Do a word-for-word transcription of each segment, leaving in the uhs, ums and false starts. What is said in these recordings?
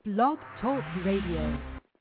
Blog Talk Radio.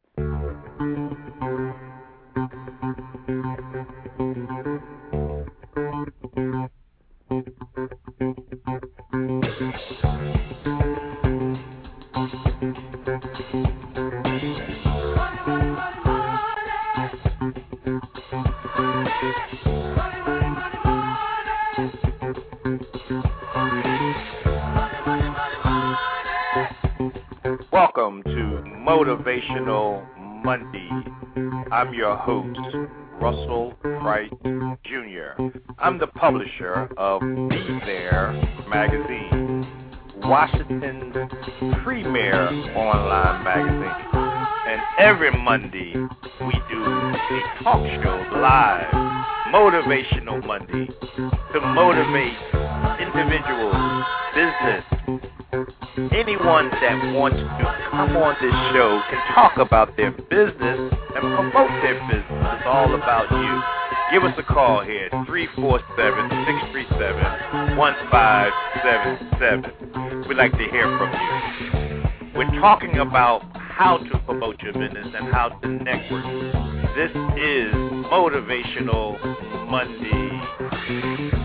Welcome to Motivational Monday. I'm your host, Russell Price Junior I'm the publisher of Be There magazine, Washington's premier online magazine. And every Monday, we do a talk show live, Motivational Monday, to motivate individuals, business, anyone that wants to come on this show can talk about their business and promote their business. It's all about you. Give us a call here at three four seven, six three seven, one five seven seven. We'd like to hear from you. We're talking about how to promote your business and how to network. This is Motivational Monday.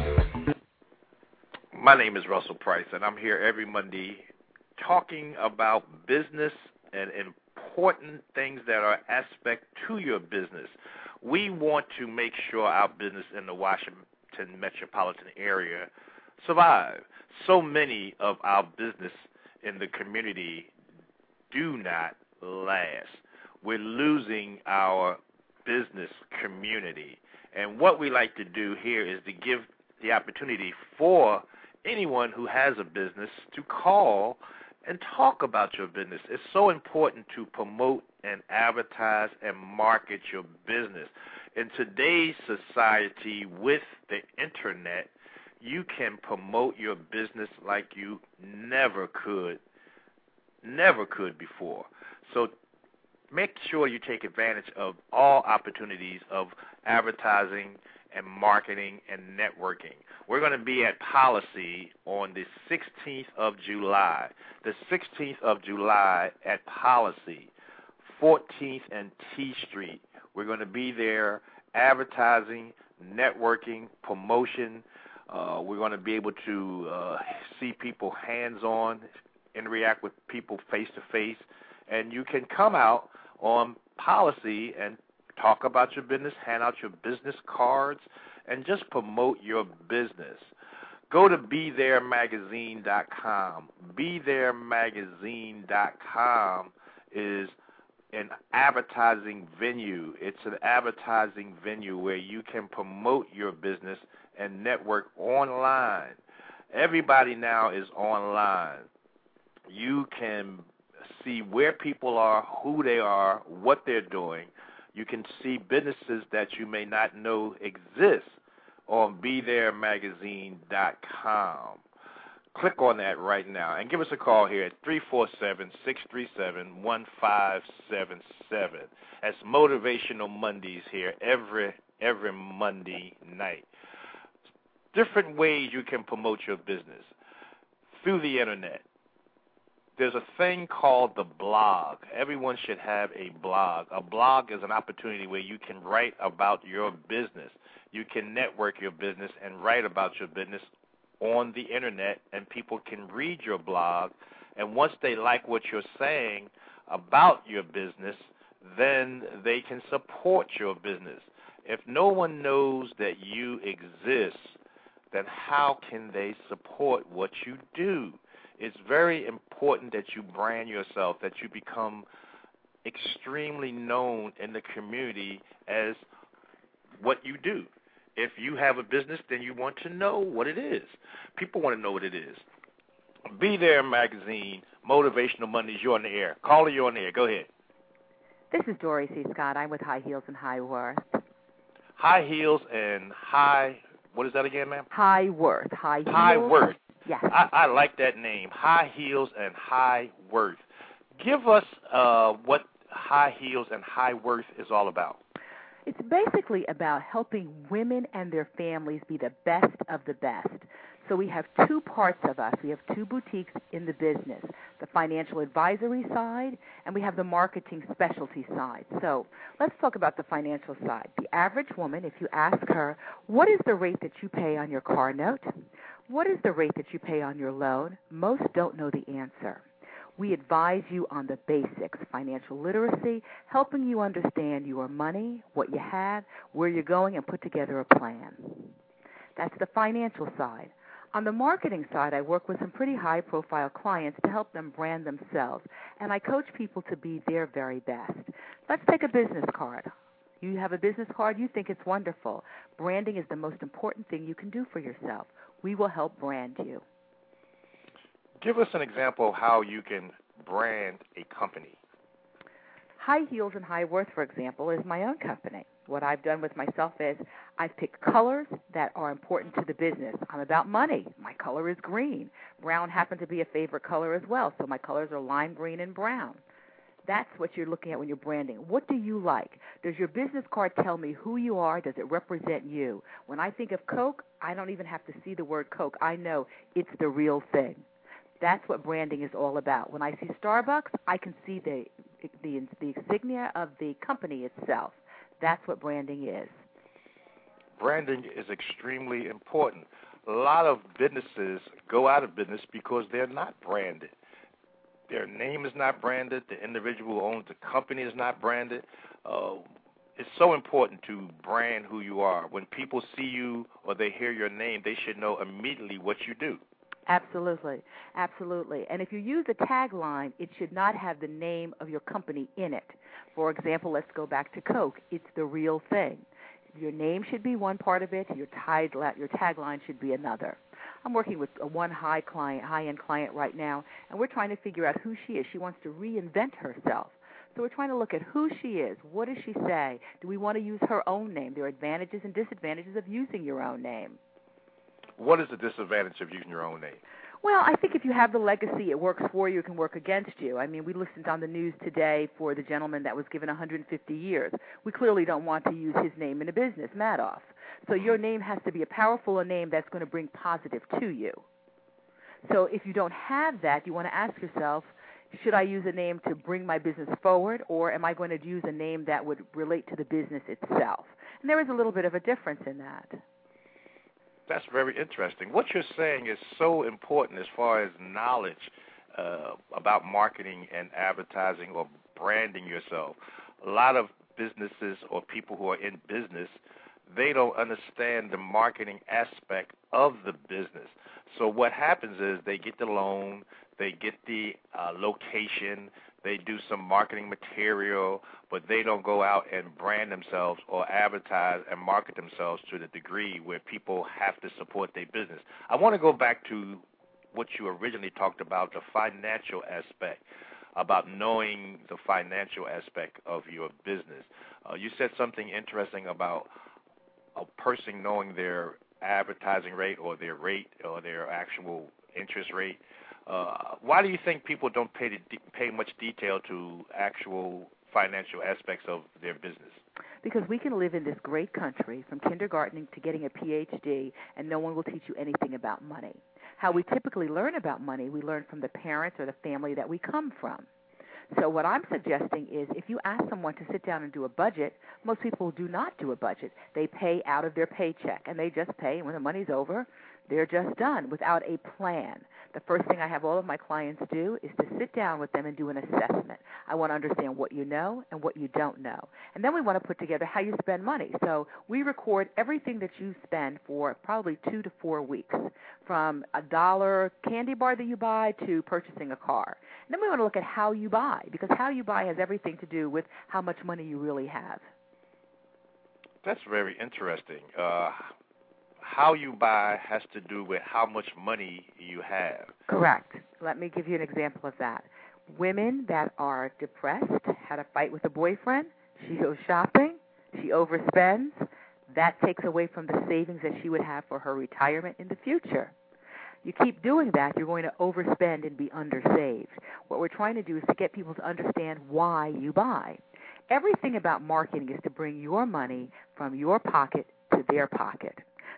My name is Russell Price, and I'm here every Monday talking about business and important things that are aspect to your business. We want to make sure our business in the Washington metropolitan area survive. So many of our business in the community do not last. We're losing our business community. And what we like to do here is to give the opportunity for anyone who has a business to call and talk about your business. It's so important to promote and advertise and market your business. In today's society with the internet, you can promote your business like you never could, never could before. So make sure you take advantage of all opportunities of advertising and marketing and networking. We're going to be at Policy on the sixteenth of July. The sixteenth of July at Policy, fourteenth and T Street. We're going to be there advertising, networking, promotion. Uh, we're going to be able to uh, see people hands-on, interact with people face-to-face. And you can come out on Policy and talk about your business, hand out your business cards, and just promote your business. Go to be there magazine dot com. be there magazine dot com is an advertising venue. It's an advertising venue where you can promote your business and network online. Everybody now is online. You can see where people are, who they are, what they're doing. You can see businesses that you may not know exist on be there magazine dot com. Click on that right now and give us a call here at three four seven, six three seven, one five seven seven. That's Motivational Mondays here every every Monday night. Different ways you can promote your business through the internet. There's a thing called the blog. Everyone should have a blog. A blog is an opportunity where you can write about your business. You can network your business and write about your business on the internet, and people can read your blog. And once they like what you're saying about your business, then they can support your business. If no one knows that you exist, then how can they support what you do? It's very important that you brand yourself, that you become extremely known in the community as what you do. If you have a business, then you want to know what it is. People want to know what it is. Be There Magazine, Motivational Mondays, you're on the air. Caller, you're on the air. Go ahead. This is Dory C. Scott. I'm with High Heels and High Worth. High Heels and High, what is that again, ma'am? High Worth. High Heels. High Worth. Yes. I, I like that name, High Heels and High Worth. Give us uh, what High Heels and High Worth is all about. It's basically about helping women and their families be the best of the best. So we have two parts of us. We have two boutiques in the business, the financial advisory side, and we have the marketing specialty side. So let's talk about the financial side. The average woman, if you ask her, what is the rate that you pay on your car note? What is the rate that you pay on your loan? Most don't know the answer. We advise you on the basics, financial literacy, helping you understand your money, what you have, where you're going, and put together a plan. That's the financial side. On the marketing side, I work with some pretty high-profile clients to help them brand themselves, and I coach people to be their very best. Let's take a business card. You have a business card, you think it's wonderful. Branding is the most important thing you can do for yourself. We will help brand you. Give us an example of how you can brand a company. High Heels and High Worth, for example, is my own company. What I've done with myself is I've picked colors that are important to the business. I'm about money. My color is green. Brown happened to be a favorite color as well, so my colors are lime green and brown. That's what you're looking at when you're branding. What do you like? Does your business card tell me who you are? Does it represent you? When I think of Coke, I don't even have to see the word Coke. I know it's the real thing. That's what branding is all about. When I see Starbucks, I can see the the, the insignia of the company itself. That's what branding is. Branding is extremely important. A lot of businesses go out of business because they're not branded. Their name is not branded. The individual who owns the company is not branded. Uh, it's so important to brand who you are. When people see you or they hear your name, they should know immediately what you do. Absolutely, absolutely. And if you use a tagline, it should not have the name of your company in it. For example, let's go back to Coke. It's the real thing. Your name should be one part of it. Your tag, your tagline should be another. I'm working with a one high client, high-end client right now, and we're trying to figure out who she is. She wants to reinvent herself. So we're trying to look at who she is. What does she say? Do we want to use her own name? There are advantages and disadvantages of using your own name. What is the disadvantage of using your own name? Well, I think if you have the legacy, it works for you, it can work against you. I mean, we listened on the news today for the gentleman that was given one hundred fifty years. We clearly don't want to use his name in a business, Madoff. So your name has to be a powerful name that's going to bring positive to you. So if you don't have that, you want to ask yourself, should I use a name to bring my business forward, or am I going to use a name that would relate to the business itself? And there is a little bit of a difference in that. That's very interesting. What you're saying is so important as far as knowledge uh, about marketing and advertising or branding yourself. A lot of businesses or people who are in business, they don't understand the marketing aspect of the business. So what happens is they get the loan, they get the uh, location, they do some marketing material, but they don't go out and brand themselves or advertise and market themselves to the degree where people have to support their business. I want to go back to what you originally talked about, the financial aspect, about knowing the financial aspect of your business. Uh, you said something interesting about a person knowing their advertising rate or their rate or their actual interest rate. Uh, why do you think people don't pay, de- pay much detail to actual financial aspects of their business? Because we can live in this great country from kindergarten to getting a P H D, and no one will teach you anything about money. How we typically learn about money, we learn from the parents or the family that we come from. So what I'm suggesting is if you ask someone to sit down and do a budget, most people do not do a budget. They pay out of their paycheck, and they just pay, and when the money's over, they're just done without a plan. The first thing I have all of my clients do is to sit down with them and do an assessment. I want to understand what you know and what you don't know. And then we want to put together how you spend money. So we record everything that you spend for probably two to four weeks, from a dollar candy bar that you buy to purchasing a car. And then we want to look at how you buy, because how you buy has everything to do with how much money you really have. That's very interesting. Uh, how you buy has to do with how much money you have. Correct. Let me give you an example of that. Women that are depressed, had a fight with a boyfriend, she goes shopping, she overspends, that takes away from the savings that she would have for her retirement in the future. You keep doing that, you're going to overspend and be undersaved. What we're trying to do is to get people to understand why you buy. Everything about marketing is to bring your money from your pocket to their pocket.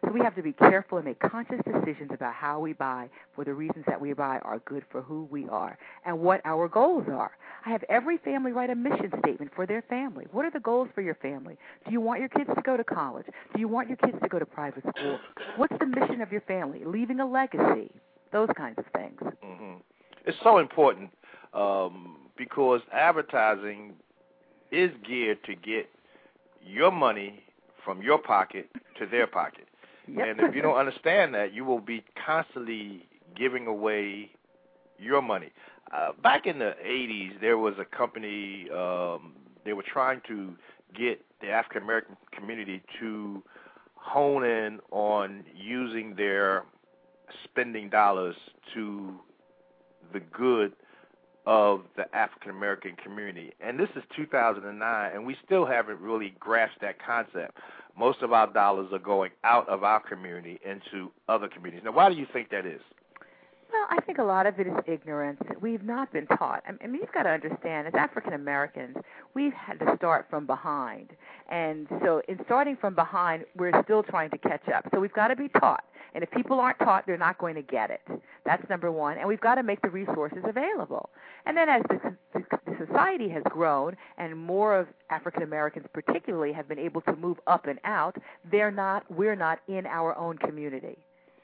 So we have to be careful and make conscious decisions about how we buy for the reasons that we buy are good for who we are and what our goals are. I have every family write a mission statement for their family. What are the goals for your family? Do you want your kids to go to college? Do you want your kids to go to private school? What's the mission of your family? Leaving a legacy, those kinds of things. Mm-hmm. It's so important um, because advertising is geared to get your money from your pocket to their pocket. Yep. And if you don't understand that, you will be constantly giving away your money. Uh, back in the eighties, there was a company, um, they were trying to get the African-American community to hone in on using their spending dollars to the good of the African-American community. And this is two thousand nine, and we still haven't really grasped that concept. Most of our dollars are going out of our community into other communities. Now, why do you think that is? Well, I think a lot of it is ignorance. We've not been taught. I mean, you've got to understand, as African Americans, we've had to start from behind. And so in starting from behind, we're still trying to catch up. So we've got to be taught. And if people aren't taught, they're not going to get it. That's number one. And we've got to make the resources available. And then as the, the, the society has grown and more of African Americans particularly have been able to move up and out, they're not, we're not in our own community.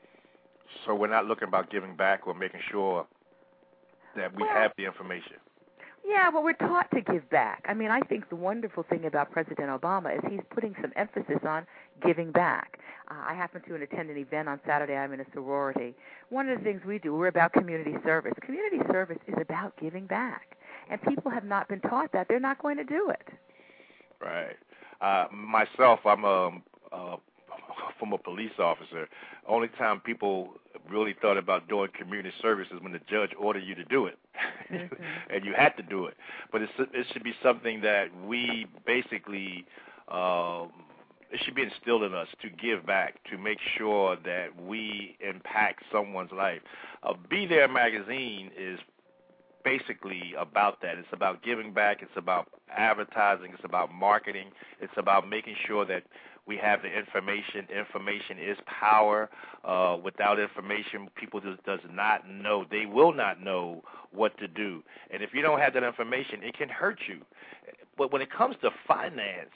So we're not looking about giving back or making sure that we well, have the information. Yeah, well, we're taught to give back. I mean, I think the wonderful thing about President Obama is he's putting some emphasis on giving back. Uh, I happen to attend an event on Saturday. I'm in a sorority. One of the things we do, we're about community service. Community service is about giving back. And people have not been taught that. They're not going to do it. Right. Uh, myself, I'm a, a former police officer. Only time people really thought about doing community service is when the judge ordered you to do it, mm-hmm. and you had to do it. But it's, it should be something that we basically, um, it should be instilled in us to give back, to make sure that we impact someone's life. Uh, Be There magazine is basically about that. It's about giving back. It's about advertising. It's about marketing. It's about making sure that we have the information. Information is power. Uh, without information, people just does not know. They will not know what to do. And if you don't have that information, it can hurt you. But when it comes to finance,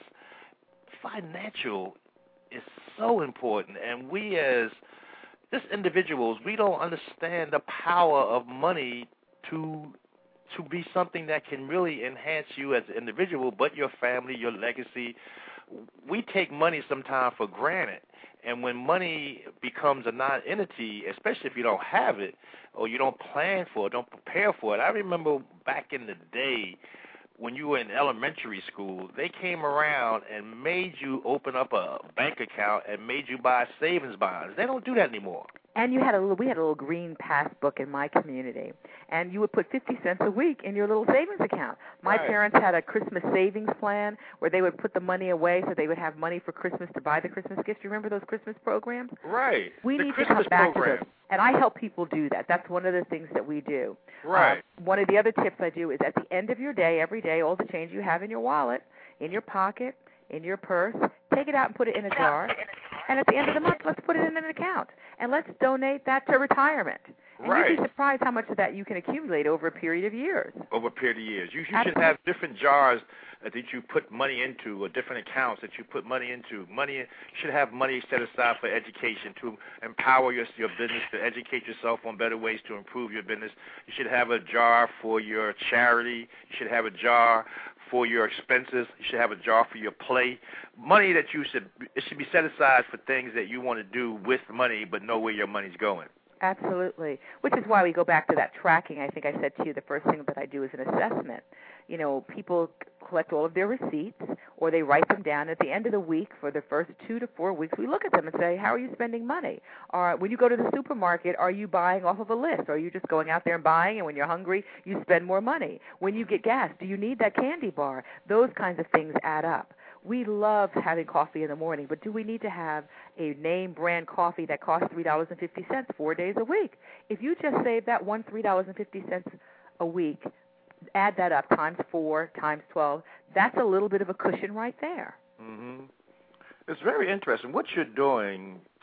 financial is so important. And we as just individuals, we don't understand the power of money to to be something that can really enhance you as an individual, but your family, your legacy. We take money sometimes for granted, and when money becomes a non-entity, especially if you don't have it or you don't plan for it, don't prepare for it. I remember back in the day when you were in elementary school, they came around and made you open up a bank account and made you buy savings bonds. They don't do that anymore. And you had a little, we had a little green passbook in my community, and you would put fifty cents a week in your little savings account. My right. parents had a Christmas savings plan where they would put the money away so they would have money for Christmas to buy the Christmas gifts. You remember those Christmas programs? Right. We the need Christmas to come back program. to those. And I help people do that. That's one of the things that we do. Right. Uh, one of the other tips I do is at the end of your day, every day, all the change you have in your wallet, in your pocket, in your purse, take it out and put it in a jar. And at the end of the month, let's put it in an account. And let's donate that to retirement. And right. you'd be surprised how much of that you can accumulate over a period of years. Over a period of years. You, you should have different jars that you put money into, or different accounts that you put money into. Money you should have money set aside for education, to empower your, your business, to educate yourself on better ways to improve your business. You should have a jar for your charity. You should have a jar for your expenses. You should have a jar for your play. Money that you should, it should be set aside for things that you want to do with money, but know where your money's going. Absolutely, which is why we go back to that tracking. I think I said to you the first thing that I do is an assessment. You know, people collect all of their receipts, or they write them down. At the end of the week, for the first two to four weeks, we look at them and say, how are you spending money? Or when you go to the supermarket, are you buying off of a list? Or are you just going out there and buying, and when you're hungry, you spend more money? When you get gas, do you need that candy bar? Those kinds of things add up. We love having coffee in the morning, but do we need to have a name brand coffee that costs three dollars and fifty cents four days a week? If you just save that one three dollars and fifty cents a week, add that up times four, times twelve, that's a little bit of a cushion right there. Mm-hmm. It's very interesting. What you're doing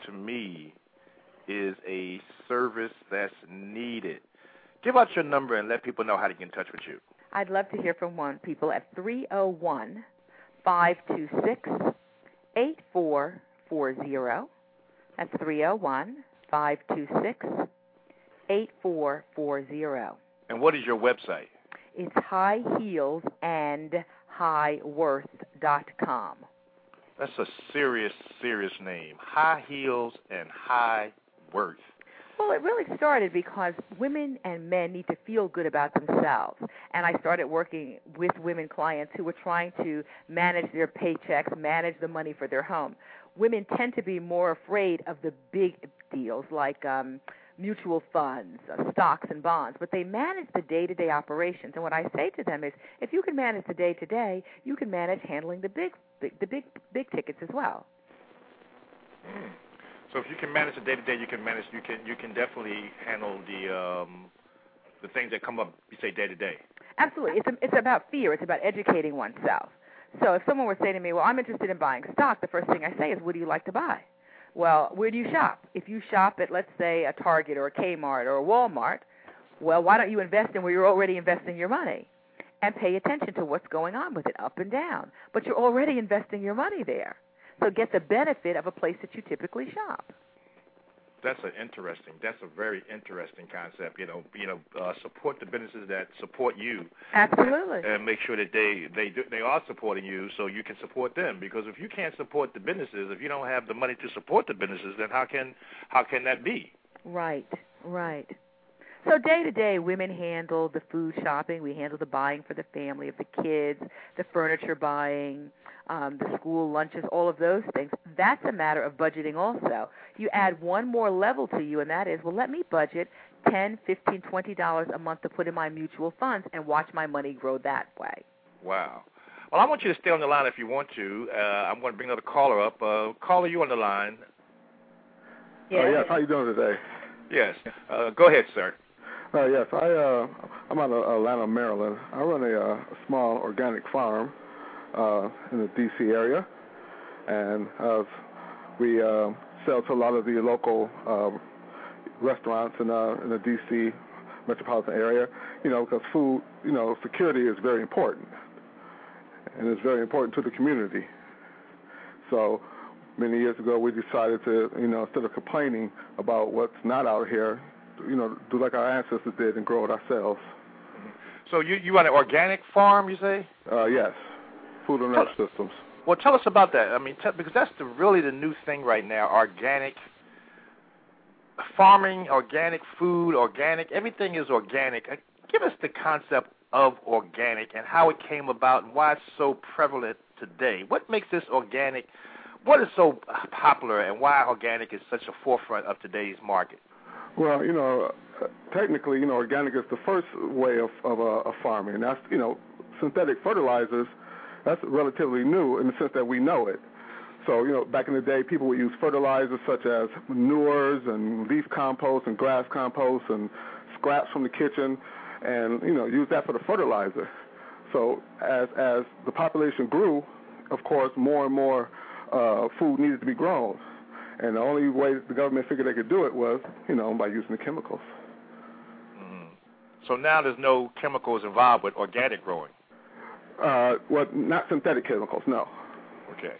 to me, is a service that's needed. Give out your number and let people know how to get in touch with you. I'd love to hear from one people at three oh one, five two six, eight four four zero. That's three oh one, five two six, eight four four zero. And what is your website? It's high heels and high worth dot com. That's a serious, serious name. High Heels and High Worth. Well, it really started because women and men need to feel good about themselves. And I started working with women clients who were trying to manage their paychecks, manage the money for their home. Women tend to be more afraid of the big deals like um, mutual funds, uh, stocks and bonds, but they manage the day-to-day operations. And what I say to them is, if you can manage the day-to-day, you can manage handling the big, big the big, big tickets as well. Mm. So if you can manage the day-to-day, you can manage. You can you can definitely handle the um, the things that come up. You say day-to-day. Absolutely, it's a, it's about fear. It's about educating oneself. So if someone were saying to me, "Well, I'm interested in buying stock," the first thing I say is, "What do you like to buy?" Well, where do you shop? If you shop at, let's say, a Target or a Kmart or a Walmart, well, why don't you invest in where you're already investing your money and pay attention to what's going on with it, up and down? But you're already investing your money there. So get the benefit of a place that you typically shop. That's an interesting. That's a very interesting concept. You know, you know, uh, support the businesses that support you. Absolutely. And make sure that they they do, they are supporting you, so you can support them. Because if you can't support the businesses, if you don't have the money to support the businesses, then how can how can that be? Right. Right. So day to day, women handle the food shopping. We handle the buying for the family, of the kids, the furniture buying, um, the school lunches, all of those things. That's a matter of budgeting also. You add one more level to you, and that is, well, let me budget ten, fifteen, twenty dollars a month to put in my mutual funds and watch my money grow that way. Wow. Well, I want you to stay on the line if you want to. Uh, I'm going to bring another caller up. Uh, caller, you on the line? Yes. Oh, yes. How you doing today? Yes. Uh, go ahead, sir. Uh, yes, I, uh, I'm out of Atlanta, Maryland. I run a, uh, a small organic farm uh, in the D C area, and uh, we uh, sell to a lot of the local uh, restaurants in, uh, in the D C metropolitan area, you know, because food, you know, security is very important, and it's very important to the community. So many years ago, we decided to, you know, instead of complaining about what's not out here, you know, do like our ancestors did and grow it ourselves. So you you run an organic farm, you say? Uh, yes, food and herb systems. Well, tell us about that. I mean, t- because that's the, really the new thing right now, organic farming, organic food, organic, everything is organic. Uh, give us the concept of organic and how it came about and why it's so prevalent today. What makes this organic, what is so popular and why organic is such a forefront of today's market? Well, you know, technically, you know, organic is the first way of, of, uh, of farming. And that's, you know, synthetic fertilizers, that's relatively new in the sense that we know it. So, you know, back in the day, people would use fertilizers such as manures and leaf compost and grass compost and scraps from the kitchen and, you know, use that for the fertilizer. So as as the population grew, of course, more and more uh, food needed to be grown. And the only way the government figured they could do it was, you know, by using the chemicals. Mm-hmm. So now there's no chemicals involved with organic growing? Uh, well, not synthetic chemicals, no. Okay.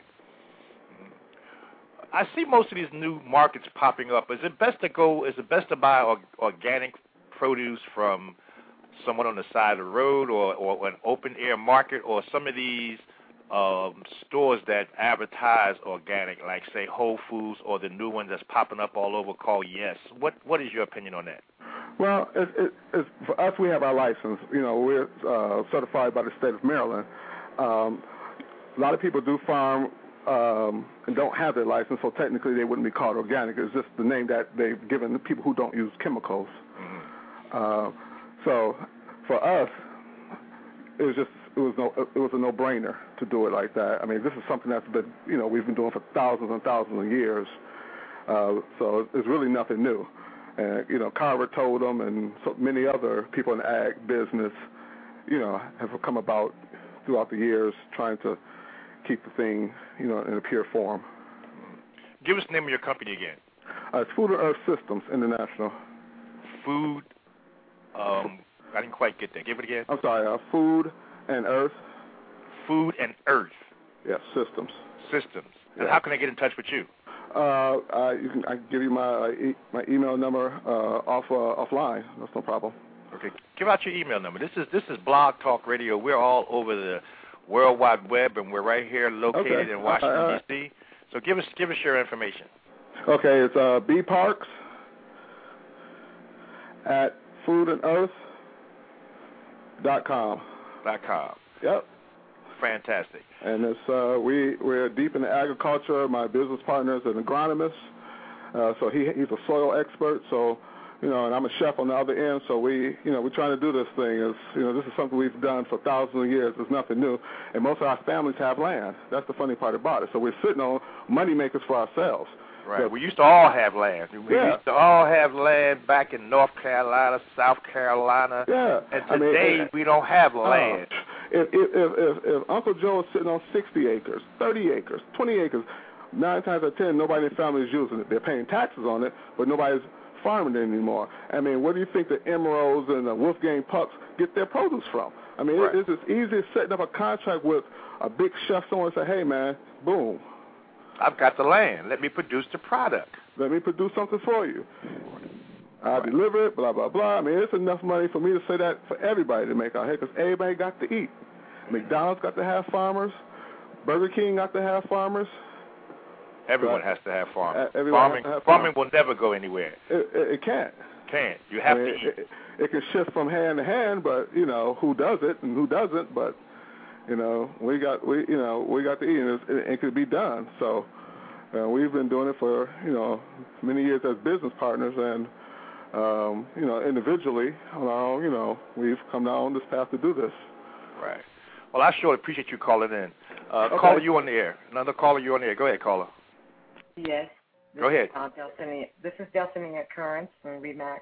I see most of these new markets popping up. Is it best to go? Is it best to buy or, organic produce from someone on the side of the road, or, or an open air market, or some of these um, stores that advertise organic, like say Whole Foods, or the new one that's popping up all over called Yes? What What is your opinion on that? Well, it, it, it's, for us, we have our license. You know, we're uh, certified by the state of Maryland. Um, a lot of people do farm um, and don't have their license, so technically they wouldn't be called organic. It's just the name that they've given the people who don't use chemicals. Mm-hmm. Uh, so for us, it was just it was no it was a no-brainer to do it like that. I mean, this is something that's been you know we've been doing for thousands and thousands of years. Uh, so it's really nothing new. And, you know, Carver told them, and so many other people in the ag business, you know, have come about throughout the years trying to keep the thing, you know, in a pure form. Give us the name of your company again. Uh, it's Food and Earth Systems International. Food. Um, I didn't quite get that. Give it again. I'm sorry. Uh, Food and Earth. Food and Earth. Yes, Systems. Systems. And Yeah. how can I get in touch with you? Uh, uh, you can I can give you my uh, e- my email number uh, off uh, offline. That's no problem. Okay. Give out your email number. This is this is Blog Talk Radio. We're all over the World Wide Web, and we're right here located Okay. in Washington All right. D C So give us give us your information. Okay, it's uh, B Parks at food and earth dot com. Dot com. Yep. Fantastic. And it's uh, we we're deep in agriculture. My business partner is an agronomist, uh, so he he's a soil expert. So, you know, and I'm a chef on the other end. So we, you know, we're trying to do this thing. Is you know, this is something we've done for thousands of years. It's nothing new, and most of our families have land. That's the funny part about it. So we're sitting on money makers for ourselves. Right. So, We used to all have land. We Yeah. used to all have land back in North Carolina, South Carolina. yeah. And I mean, today and- we don't have uh, land. If, if if if if Uncle Joe is sitting on sixty acres, thirty acres, twenty acres, nine times out of ten, nobody in the family is using it. They're paying taxes on it, but nobody's farming it anymore. I mean, where do you think the Emeralds and the Wolfgang Pucks get their produce from? I mean, Right. it, it's as easy as setting up a contract with a big chef somewhere and say, hey, man, boom, I've got the land. Let me produce the product. let me produce something for you. I'll deliver it, blah, blah, blah. I mean, it's enough money for me to say that for everybody to make out here because everybody got to eat. McDonald's got to have farmers. Burger King got to have farmers. Everyone Right. has to have farming. Uh, everyone farming, has to have farming farming. will never go anywhere. It, it, it can't. Can't. You have I mean, to eat. It, it, it can shift from hand to hand, but, you know, who does it and who doesn't. But, you know, we got, we you know, we got to eat, and it, it, it could be done. So uh, we've been doing it for, you know, many years as business partners, and, um, you know, individually on our own, you know, we've come down this path to do this. Right. Well, I sure appreciate you calling in. Uh, Okay. Caller, you on the air. Another caller, you on the air. Go ahead, caller. Yes. Go ahead. Uh, Delphine, this is Delphine Occurrence from Remax.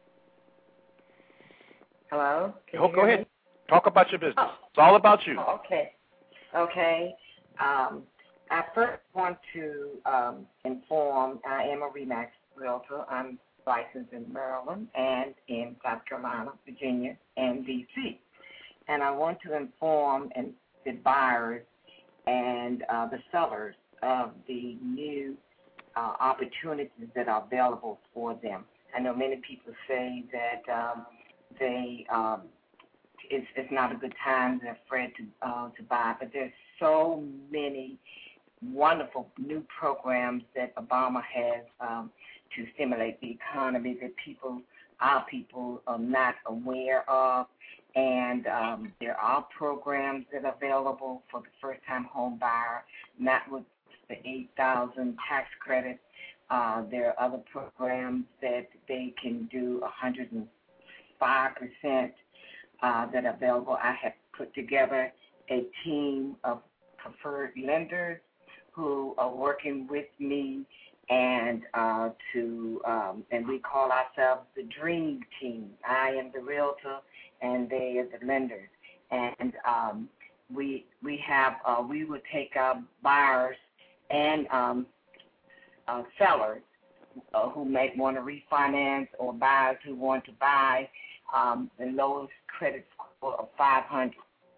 Hello? Can Oh, you go hear ahead. me? Talk about your business. Oh. It's all about you. Oh, okay. Okay. Um, I first want to um, inform I am a Remax realtor. I'm licensed in Maryland and in South Carolina, Virginia, and D C And I want to inform and the buyers and uh, the sellers of the new uh, opportunities that are available for them. I know many people say that um, they um, it's, it's not a good time. They're afraid to uh, to buy, but there's so many wonderful new programs that Obama has um, to stimulate the economy that people, our people, are not aware of. And um, there are programs that are available for the first-time home buyer, not with the eight thousand tax credit. Uh, there are other programs that they can do one hundred five percent uh, that are available. I have put together a team of preferred lenders who are working with me, and uh, to um, and we call ourselves the Dream Team. I am the realtor, and they are the lenders. And um, we we have uh, we would take our buyers and um, uh, sellers uh, who may want to refinance, or buyers who want to buy um, the lowest credit score of five hundred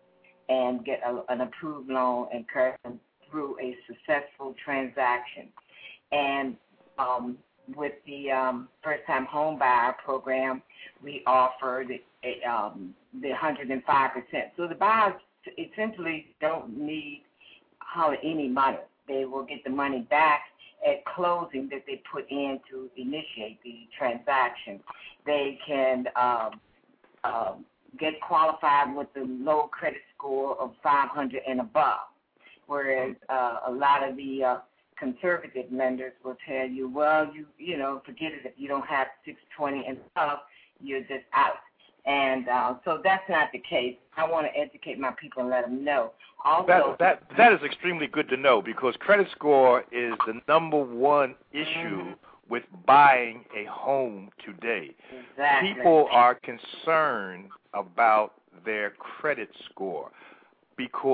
and get a, an approved loan and carry them through a successful transaction. And um, with the um, first-time home buyer program, we offer the, um, the one hundred five percent. So the buyers essentially don't need hardly any money. They will get the money back at closing that they put in to initiate the transaction. They can um, um, get qualified with the low credit score of five hundred and above, whereas uh, a lot of the uh, conservative lenders will tell you, well, you you know, forget it, if you don't have six twenty and above, you're just out. And uh, so that's not the case. I want to educate my people and let them know. Also, That, that, that is extremely good to know, because credit score is the number one issue mm-hmm. with buying a home today. Exactly. People are concerned about their credit score because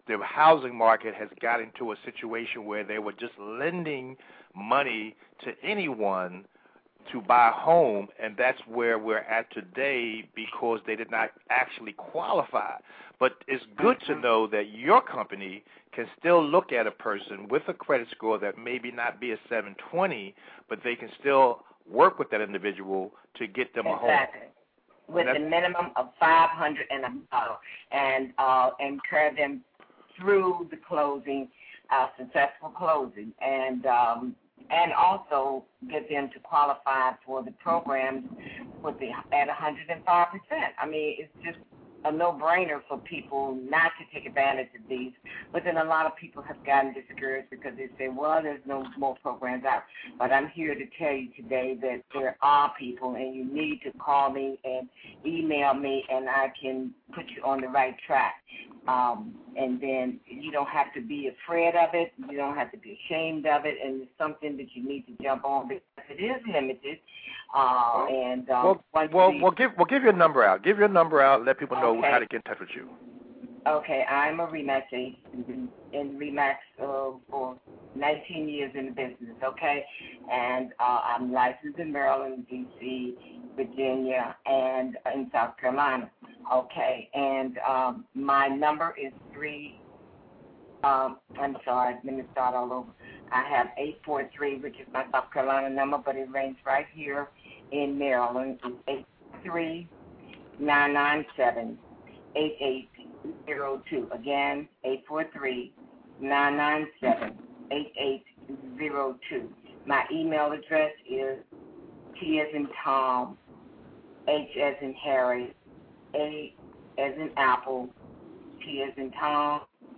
the housing market has gotten to a situation where they were just lending money to anyone to buy a home, and that's where we're at today because they did not actually qualify. But it's good to know that your company can still look at a person with a credit score that maybe not be a seven twenty, but they can still work with that individual to get them exactly. a home. With a minimum of five hundred and above, and uh, encourage them through the closing, uh, successful closing, and um, and also get them to qualify for the programs with the at one hundred five percent. I mean, it's just a no-brainer for people not to take advantage of these. But then a lot of people have gotten discouraged because they say, well, there's no more programs out. But I'm here to tell you today that there are people, and you need to call me and email me, and I can put you on the right track. Um, and then you don't have to be afraid of it. You don't have to be ashamed of it. And it's something that you need to jump on because it is limited. Uh, and uh, well, well, we'll give we'll give your number out. Give your number out. Let people know okay. how to get in touch with you. Okay, I'm a RE/MAX agent in RE/MAX uh, for nineteen years in the business. Okay, and uh, I'm licensed in Maryland, D C, Virginia, and in South Carolina. Okay, and um, my number is three. Um, I'm sorry, let me start all over. I have eight four three, which is my South Carolina number, but it rings right here in Maryland. It's eight three nine nine seven eight eight zero two. Again, eight four three nine nine seven eight eight zero two. My email address is T as in Tom, H as in Harry, A as in Apple, T as in Tom,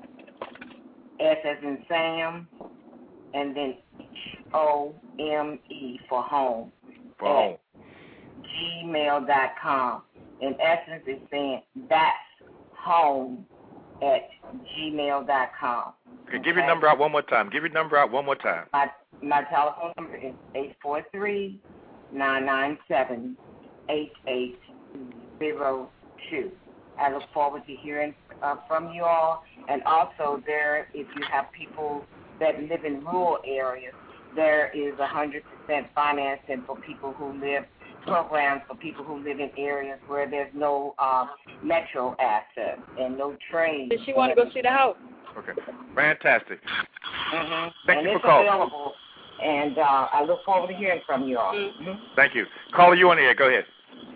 S as in Sam, and then H O M E for home. For home. gmail dot com. In essence, it's saying that's home at gmail dot com. Okay, give your number out one more time. Give your number out one more time. My, my telephone number is eight four three nine nine seven eight eight zero two. I look forward to hearing uh, from you all. And also there, if you have people that live in rural areas, there is one hundred percent financing for people who live, programs for people who live in areas where there's no uh, metro access and no train. Does she want to go see the house? Okay, fantastic. Mm-hmm. Thank and you it's for calling. Available, and uh, I look forward to hearing from you all. Mm-hmm. Thank you. Caller, you on the air. Go ahead.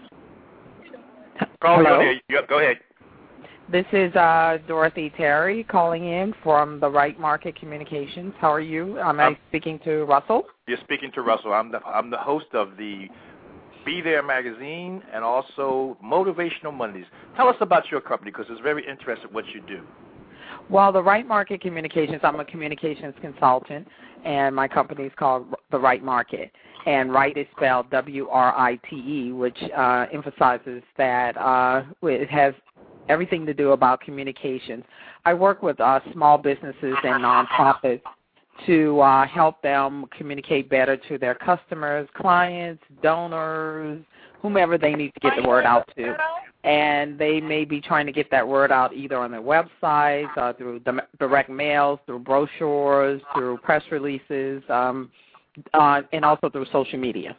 Caller, you on the air. Yep, go ahead. This is uh, Dorothy Terry calling in from the Right Market Communications. How are you? Am I um, speaking to Russell? You're speaking to Russell. I'm the I'm the host of the Be There magazine and also Motivational Mondays. Tell us about your company because it's very interesting what you do. Well, the Right Market Communications, I'm a communications consultant, and my company is called The Right Market. And Right is spelled W R I T E, which uh, emphasizes that uh, it has everything to do about communications. I work with uh, small businesses and nonprofits to uh, help them communicate better to their customers, clients, donors, whomever they need to get the word out to. And they may be trying to get that word out either on their websites, uh, through direct mails, through brochures, through press releases, um, uh, and also through social media.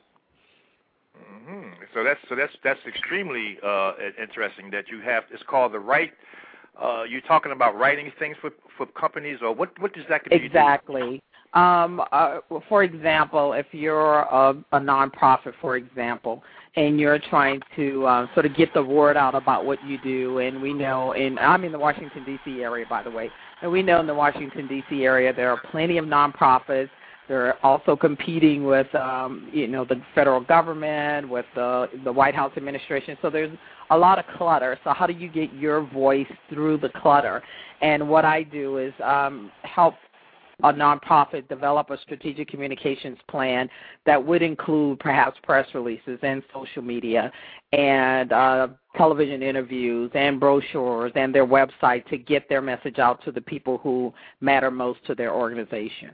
Mm-hmm. So that's so that's that's extremely uh, interesting that you have. It's called the Right. Uh, you're talking about writing things for for companies, or what? What does that mean? Exactly. Um, uh, for example, if you're a, a nonprofit, for example, and you're trying to uh, sort of get the word out about what you do, and we know, and I'm in the Washington, D C area, by the way, and we know in the Washington, D C area there are plenty of nonprofits. They're also competing with, um, you know, the federal government, with the, the White House administration. So there's a lot of clutter. So how do you get your voice through the clutter? And what I do is um, help a nonprofit develop a strategic communications plan that would include perhaps press releases and social media and uh, television interviews and brochures and their website to get their message out to the people who matter most to their organization.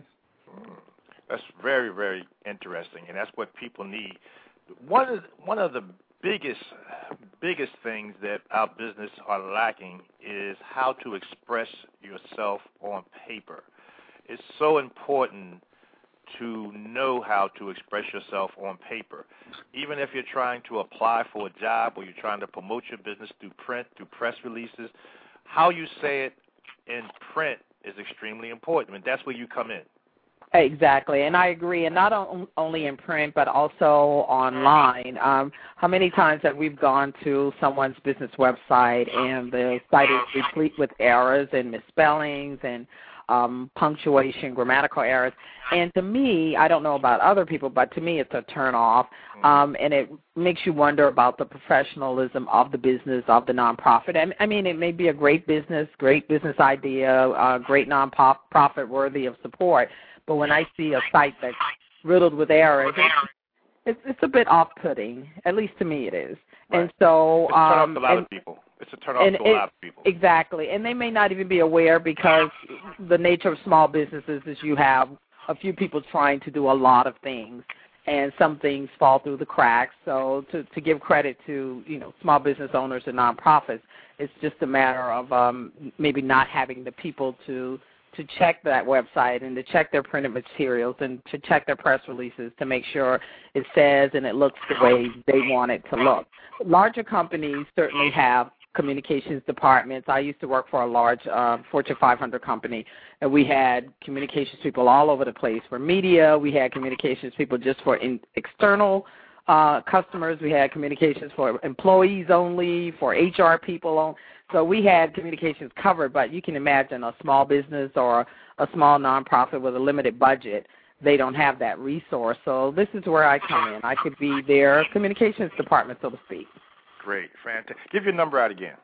That's very, very interesting, and that's what people need. One of one of the biggest biggest things that our business are lacking is how to express yourself on paper. It's so important to know how to express yourself on paper. Even if you're trying to apply for a job or you're trying to promote your business through print, through press releases, how you say it in print is extremely important, and that's where you come in. Exactly, and I agree, and not on, only in print but also online. Um, how many times have we gone to someone's business website and the site is replete with errors and misspellings and um, punctuation, grammatical errors, and to me, I don't know about other people, but to me it's a turn-off, um, and it makes you wonder about the professionalism of the business, of the nonprofit. I mean, it may be a great business, great business idea, uh, great nonprofit worthy of support, but when I see a site that's riddled with errors, it's, it's, it's a bit off-putting. At least to me it is. Right. And so, it's a turn um, off to a lot and, of people. It's a turn off to a it, lot of people. Exactly. And they may not even be aware because the nature of small businesses is you have a few people trying to do a lot of things, and some things fall through the cracks. So to, to give credit to, you know, small business owners and nonprofits, it's just a matter of um, maybe not having the people to to check that website and to check their printed materials and to check their press releases to make sure it says and it looks the way they want it to look. Larger companies certainly have communications departments. I used to work for a large uh, Fortune five hundred company, and we had communications people all over the place for media. We had communications people just for in external uh, customers. We had communications for employees only, for H R people only. So we had communications covered, but you can imagine a small business or a small nonprofit with a limited budget, they don't have that resource. So this is where I come in. I could be their communications department, so to speak. Great. Fantastic. Give your number out again.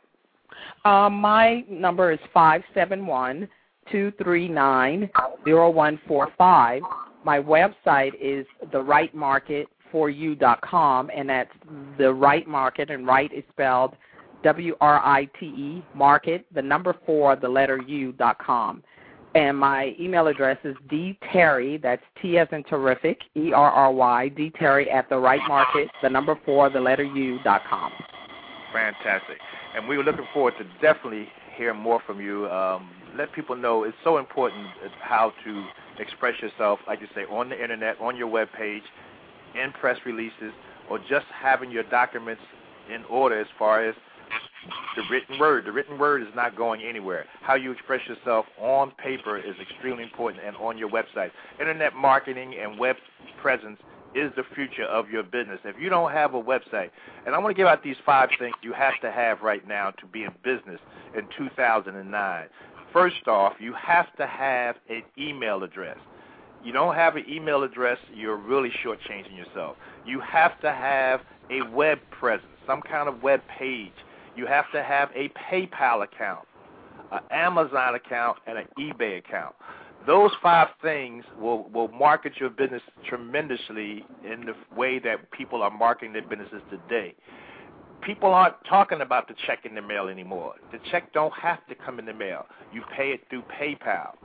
Um, my number is five seven one, two three nine, zero one four five. My website is the right market for you dot com, and that's the right market, and right is spelled W R I T E, market, the number four, the letter U dot com. And my email address is dterry, that's T as in terrific, E R R Y, dterry at the right market, the number four, the letter U dot com. Fantastic. And we were looking forward to definitely hear more from you. Um, let people know it's so important how to express yourself, like you say, on the Internet, on your web page, in press releases, or just having your documents in order as far as the written word. The written word is not going anywhere. How you express yourself on paper is extremely important, and on your website. Internet marketing and web presence is the future of your business. If you don't have a website, and I want to give out these five things you have to have right now to be in business in two thousand nine. First off, you have to have an email address. You don't have an email address, you're really shortchanging yourself. You have to have a web presence, some kind of web page. You have to have a PayPal account, an Amazon account, and an eBay account. Those five things will, will market your business tremendously in the way that people are marketing their businesses today. People aren't talking about the check in the mail anymore. The check don't have to come in the mail. You pay it through PayPal.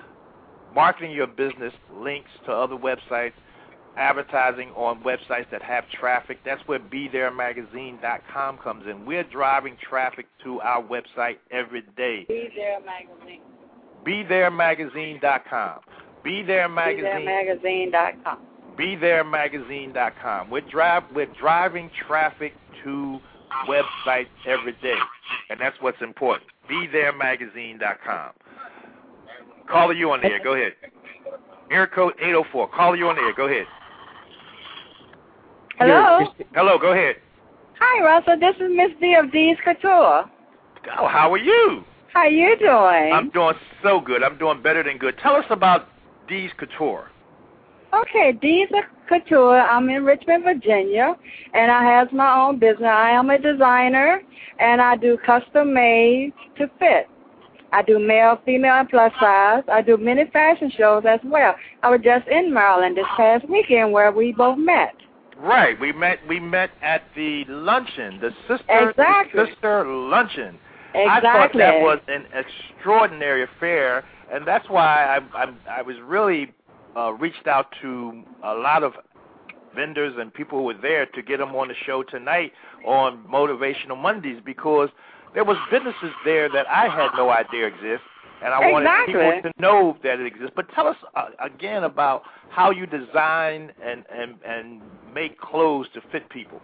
Marketing your business, links to other websites, advertising on websites that have traffic. That's where be there magazine dot com comes in. We're driving traffic to our website every day. Be There Magazine. be there magazine dot com. Be There Magazine. Be There Magazine dot com. be there magazine dot com. We're, drive, we're driving traffic to websites every day, and that's what's important. be there magazine dot com. Caller, you on the air. Go ahead. Area code eight oh four. Caller, you on the air. Go ahead. Hello? Hello, go ahead. Hi, Russell. This is Miss D of D's Couture. Oh, how are you? How you doing? I'm doing so good. I'm doing better than good. Tell us about D's Couture. Okay, D's Couture. I'm in Richmond, Virginia, and I have my own business. I am a designer, and I do custom made to fit. I do male, female, and plus size. I do many fashion shows as well. I was just in Maryland this past weekend where we both met. Right, we met. We met at the luncheon, the sister, exactly. the sister luncheon. Exactly. I thought that was an extraordinary affair, and that's why I I, I was really uh, reached out to a lot of vendors and people who were there to get them on the show tonight on Motivational Mondays, because there was businesses there that I had no idea exist, and I exactly. wanted people to know that it exists. But tell us uh, again about how you design and, and, and make clothes to fit people.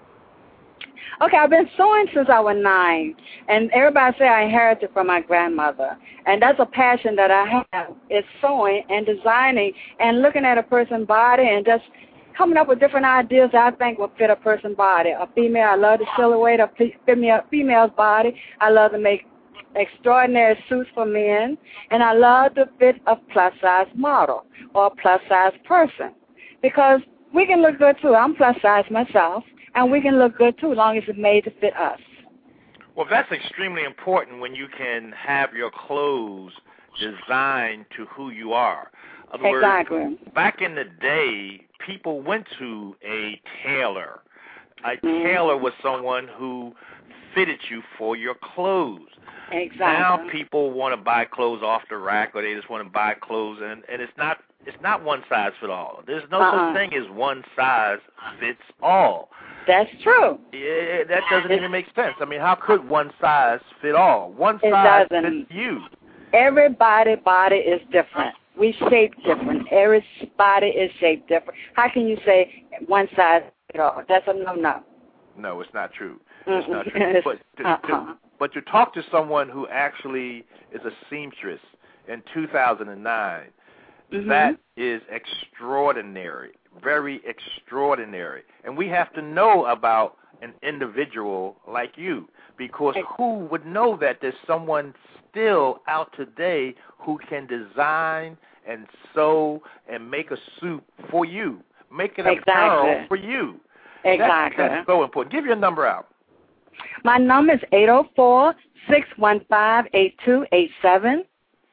Okay, I've been sewing since I was nine, and everybody say I inherited from my grandmother, and that's a passion that I have, is sewing and designing and looking at a person's body and just coming up with different ideas that I think will fit a person's body. A female, I love the silhouette of a female, female's body. I love to make extraordinary suits for men, and I love to fit a plus-size model or a plus-size person, because we can look good, too. I'm plus-size myself. And we can look good, too, as long as it's made to fit us. Well, that's extremely important when you can have your clothes designed to who you are. In other exactly. words, back in the day, people went to a tailor. A mm-hmm. tailor was someone who fitted you for your clothes. Exactly. Now people want to buy clothes off the rack, or they just want to buy clothes, and, and it's not it's not one size fits all. There's no uh-uh. such thing as one size fits all. That's true. Yeah, that doesn't it's, even make sense. I mean, how could one size fit all? One it size doesn't. fits you. Everybody's body is different. We shape different. Every body is shaped different. How can you say one size fits all? That's a no-no. No, it's not true. It's not true. It's, but, to, uh-uh. to, but to talk to someone who actually is a seamstress in two thousand nine, mm-hmm. that is extraordinary. Very extraordinary. And we have to know about an individual like you, because who would know that there's someone still out today who can design and sew and make a suit for you, make an exactly. apparel for you. Exactly. That's, that's so important. Give your number out. My number is eight oh four, six one five, eight two eight seven.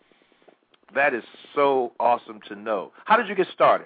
That is so awesome to know. How did you get started?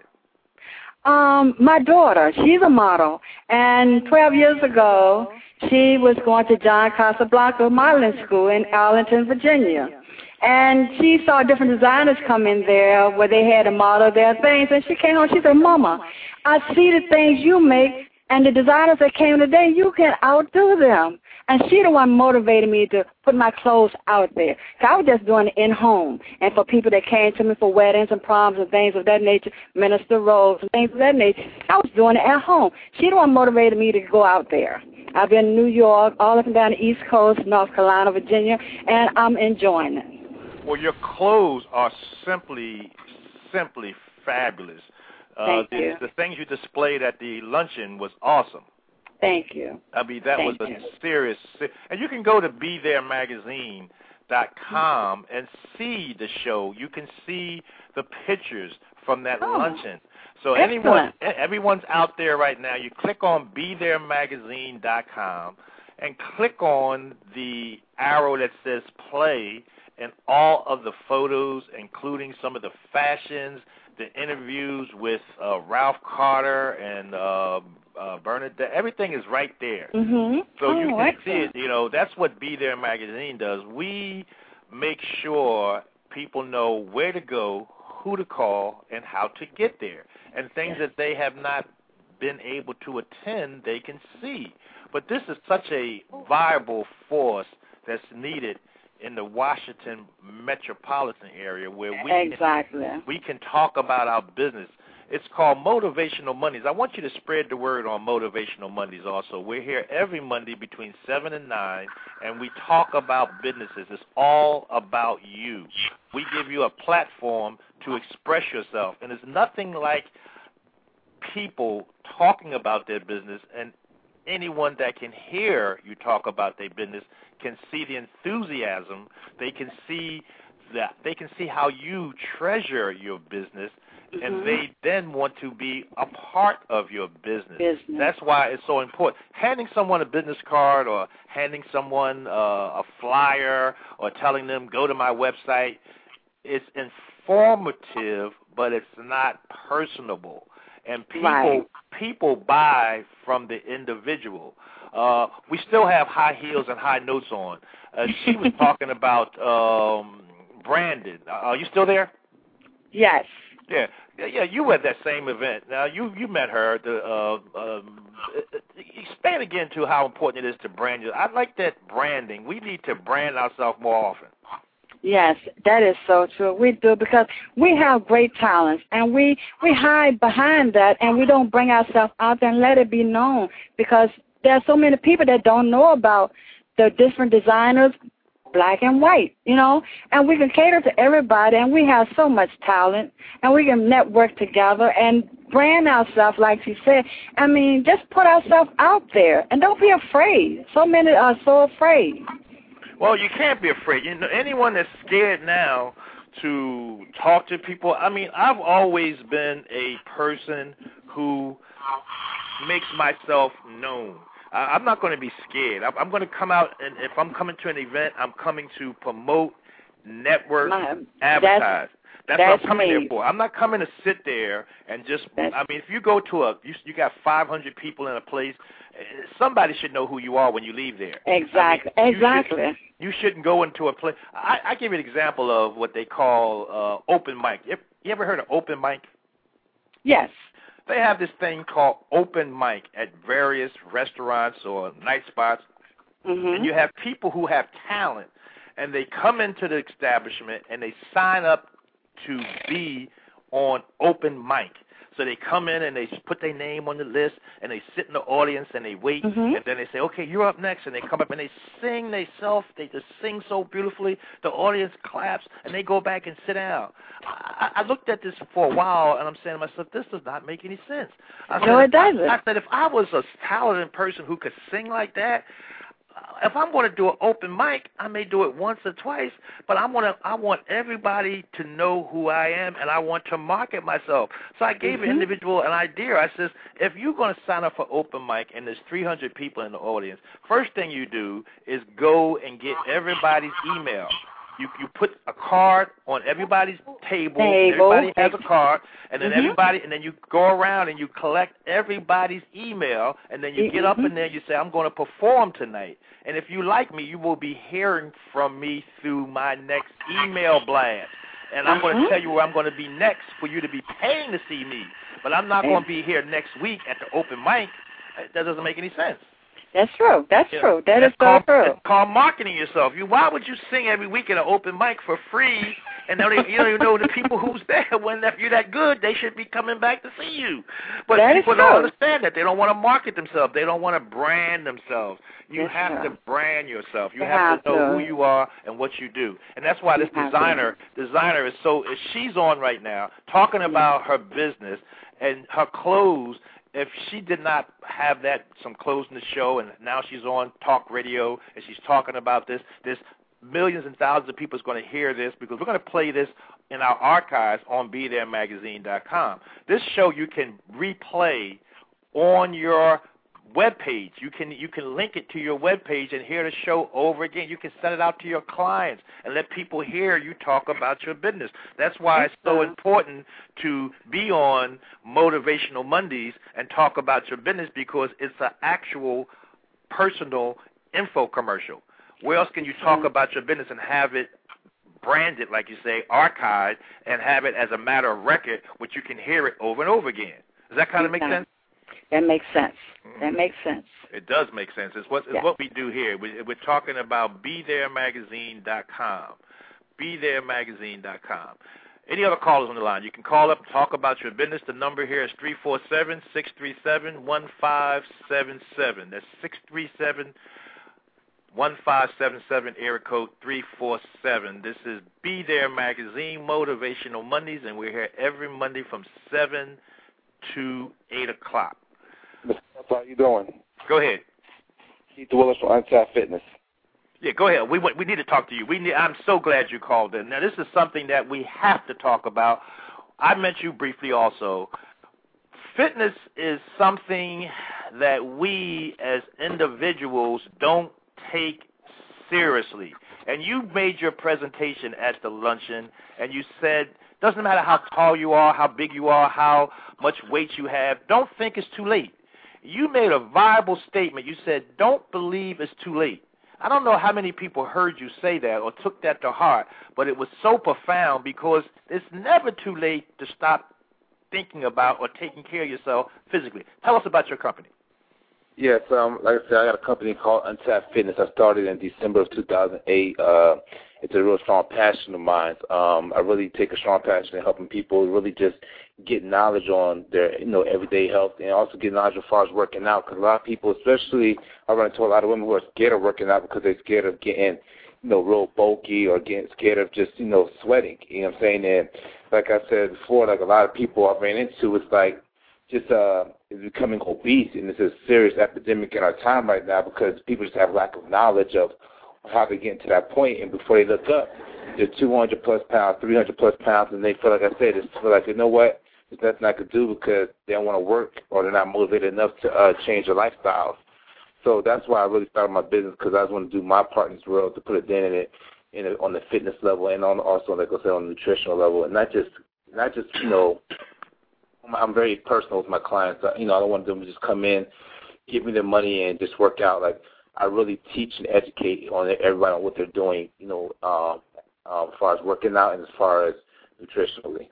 Um, my daughter, she's a model, and twelve years ago, she was going to John Casablanca Modeling School in Arlington, Virginia. And she saw different designers come in there where they had to model their things, and she came home, she said, Mama, I see the things you make, and the designers that came today, you can outdo them. And she the one motivated me to put my clothes out there. Cause I was just doing it in-home. And for people that came to me for weddings and proms and things of that nature, minister roles and things of that nature, I was doing it at home. She the one motivated me to go out there. I've been in New York, all up and down the East Coast, North Carolina, Virginia, and I'm enjoying it. Well, your clothes are simply, simply fabulous. Uh, Thank the, you. the things you displayed at the luncheon was awesome. Thank you. I mean, that Thank was a you. serious, and you can go to be there magazine dot com and see the show. You can see the pictures from that oh, luncheon. So excellent. anyone, everyone's out there right now. You click on be there magazine dot com and click on the arrow that says play, and all of the photos, including some of the fashions, the interviews with uh, Ralph Carter and uh, uh, Bernadette, everything is right there. Mm-hmm. So oh, you can excellent. see it. You know, that's what Be There Magazine does. We make sure people know where to go, who to call, and how to get there. And things that they have not been able to attend, they can see. But this is such a viable force that's needed in the Washington metropolitan area, where we exactly. can, we can talk about our business. It's called Motivational Mondays. I want you to spread the word on Motivational Mondays also. We're here every Monday between seven and nine, and we talk about businesses. It's all about you. We give you a platform to express yourself, and it's nothing like people talking about their business, and anyone that can hear you talk about their business can see the enthusiasm. They can see that they can see how you treasure your business, mm-hmm. and they then want to be a part of your business. business. That's why it's so important. Handing someone a business card or handing someone uh, a flyer or telling them go to my website, it's informative, but it's not personable. And people right. people buy from the individual. Uh, we still have high heels and high notes on. Uh, she was talking about um, Brandon. Uh, are you still there? Yes. Yeah, yeah, you were at that same event. Now, you, you met her. The, uh, um, expand again to how important it is to brand you. I like that branding. We need to brand ourselves more often. Yes, that is so true. We do, because we have great talents, and we, we hide behind that, and we don't bring ourselves out there and let it be known, because there are so many people that don't know about the different designers, black and white, you know, and we can cater to everybody, and we have so much talent, and we can network together and brand ourselves, like she said. I mean, just put ourselves out there, and don't be afraid. So many are so afraid. Well, you can't be afraid. You know, anyone that's scared now to talk to people, I mean, I've always been a person who makes myself known. I'm not going to be scared. I'm going to come out, and if I'm coming to an event, I'm coming to promote, network, My, advertise. That's, that's what I'm coming me. there for. I'm not coming to sit there and just, that's, I mean, if you go to a, you, you got five hundred people in a place, somebody should know who you are when you leave there. Exactly, I mean, exactly. You shouldn't, you shouldn't go into a place. I, I give you an example of what they call uh, open mic. You, you ever heard of open mic? Yes. They have this thing called open mic at various restaurants or night spots, mm-hmm. and you have people who have talent, and they come into the establishment and they sign up to be on open mic. So they come in and they put their name on the list, and they sit in the audience and they wait, mm-hmm. and then they say, okay, you're up next, and they come up and they sing themselves. They just sing so beautifully. The audience claps, and they go back and sit down. I, I looked at this for a while, and I'm saying to myself, this does not make any sense. I no, said, it doesn't. I, I said, if I was a talented person who could sing like that, if I'm going to do an open mic, I may do it once or twice, but I want to. I want everybody to know who I am, and I want to market myself. So I gave mm-hmm. an individual an idea. I says, if you're going to sign up for open mic and there's three hundred people in the audience, first thing you do is go and get everybody's email. You you put a card on everybody's table. table. Everybody has a card, and then mm-hmm. everybody, and then you go around and you collect everybody's email, and then you mm-hmm. get up in there and you say, I'm going to perform tonight. And if you like me, you will be hearing from me through my next email blast. And I'm mm-hmm. going to tell you where I'm going to be next for you to be paying to see me. But I'm not going to be here next week at the open mic. That doesn't make any sense. That's true. That's yeah. true. That That's is so called, true. It's called marketing yourself. You, why would you sing every week at an open mic for free, and don't even, you don't even know the people who's there? When if you're that good, they should be coming back to see you. But that people is don't true. understand that. They don't want to market themselves. They don't want to brand themselves. You That's have true. to brand yourself. You you have, have to know to. who you are and what you do. And that's why this you designer designer is so. She's on right now talking about her business and her clothes. If she did not have that, some clothes in the show, and now she's on talk radio and she's talking about this, this millions and thousands of people is going to hear this, because we're going to play this in our archives on be there magazine dot com. This show you can replay on your web page. You can you can link it to your web page and hear the show over again. You can send it out to your clients and let people hear you talk about your business. That's why it's so important to be on Motivational Mondays and talk about your business, because it's an actual personal info commercial. Where else can you talk about your business and have it branded, like you say, archived, and have it as a matter of record, which you can hear it over and over again? Does that kind of make sense? That makes sense. Mm-hmm. That makes sense. It does make sense. It's what, it's yeah. what we do here. We, we're talking about be there magazine dot com. be there magazine dot com. Any other callers on the line? You can call up and talk about your business. The number here is three four seven, six three seven, one five seven seven. That's six three seven, one five seven seven, area code three four seven. This is Be There Magazine, Motivational Mondays, and we're here every Monday from seven to eight o'clock. Mister How you doing? Go ahead. Keith Willis from Untapped Fitness. Yeah, go ahead. We we need to talk to you. We need, I'm so glad you called in. Now, this is something that we have to talk about. I met you briefly also. Fitness is something that we as individuals don't take seriously. And you made your presentation at the luncheon, and you said, doesn't matter how tall you are, how big you are, how much weight you have, don't think it's too late. You made a viable statement. You said, don't believe it's too late. I don't know how many people heard you say that or took that to heart, but it was so profound because it's never too late to stop thinking about or taking care of yourself physically. Tell us about your company. Yes, um, like I said, I got a company called Untapped Fitness. I started in December of two thousand eight. Uh, it's a real strong passion of mine. Um, I really take a strong passion in helping people really just get knowledge on their, you know, everyday health, and also get knowledge as far as working out. Because a lot of people, especially I run into a lot of women who are scared of working out because they're scared of getting, you know, real bulky or getting scared of just, you know, sweating. You know what I'm saying? And like I said before, like a lot of people I've ran into, it's like just uh, is becoming obese, and it's a serious epidemic in our time right now because people just have lack of knowledge of how to get to that point, and before they look up, they're two hundred plus pounds, three hundred plus pounds, and they feel like I said, they feel like, you know what, there's nothing I could do because they don't want to work or they're not motivated enough to uh, change their lifestyles. So that's why I really started my business, because I just want to do my part in this world to put a dent in it, in it on the fitness level and on also, like I said, on the nutritional level, and not just, not just you know, I'm very personal with my clients. You know, I don't want them to just come in, give me their money, and just work out. Like, I really teach and educate on everybody on what they're doing, you know, um, um, as far as working out and as far as nutritionally.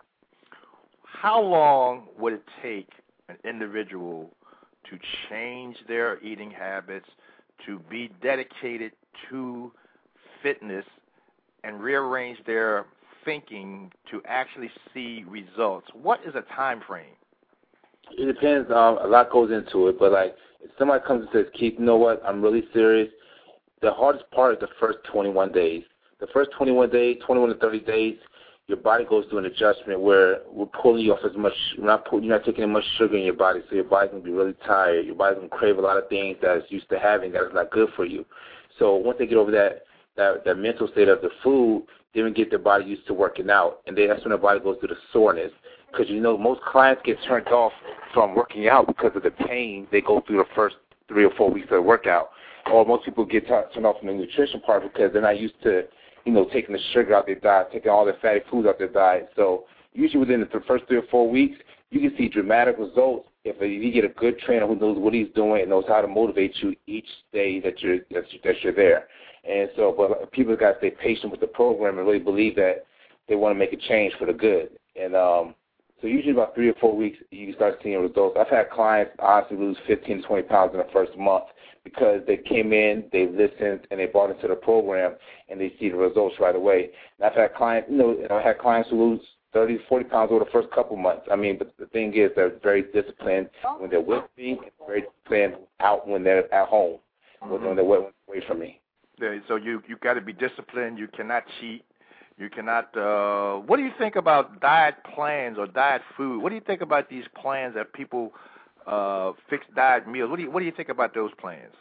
How long would it take an individual to change their eating habits, to be dedicated to fitness, and rearrange their thinking to actually see results? What is a time frame? It depends. Um, a lot goes into it, but like if somebody comes and says, Keith, you know what, I'm really serious, the hardest part is the first twenty-one days. The first twenty-one days, twenty-one to thirty days, your body goes through an adjustment where we're pulling you off as much, we're not pulling, you're not taking as much sugar in your body, so your body's going to be really tired. Your body's going to crave a lot of things that it's used to having that is not good for you. So once they get over that, that, that mental state of the food, they would get their body used to working out, and then that's when their body goes through the soreness. Because, you know, most clients get turned off from working out because of the pain they go through the first three or four weeks of the workout. Or most people get t- turned off from the nutrition part because they're not used to, you know, taking the sugar out their diet, taking all the fatty foods out their diet. So usually within the first three or four weeks, you can see dramatic results if you get a good trainer who knows what he's doing and knows how to motivate you each day that you're, that you're there. And so, but people got to stay patient with the program and really believe that they want to make a change for the good. And um, so usually about three or four weeks, you can start seeing results. I've had clients honestly lose fifteen to twenty pounds in the first month because they came in, they listened, and they bought into the program, and they see the results right away. And I've had clients, you know, I've had clients who lose thirty to forty pounds over the first couple months. I mean, but the thing is they're very disciplined when they're with me, and very disciplined out when they're at home, mm-hmm. when they're away from me. So you you got to be disciplined. You cannot cheat. You cannot. Uh, what do you think about diet plans or diet food? What do you think about these plans that people uh, fix diet meals? What do you What do you think about those plans?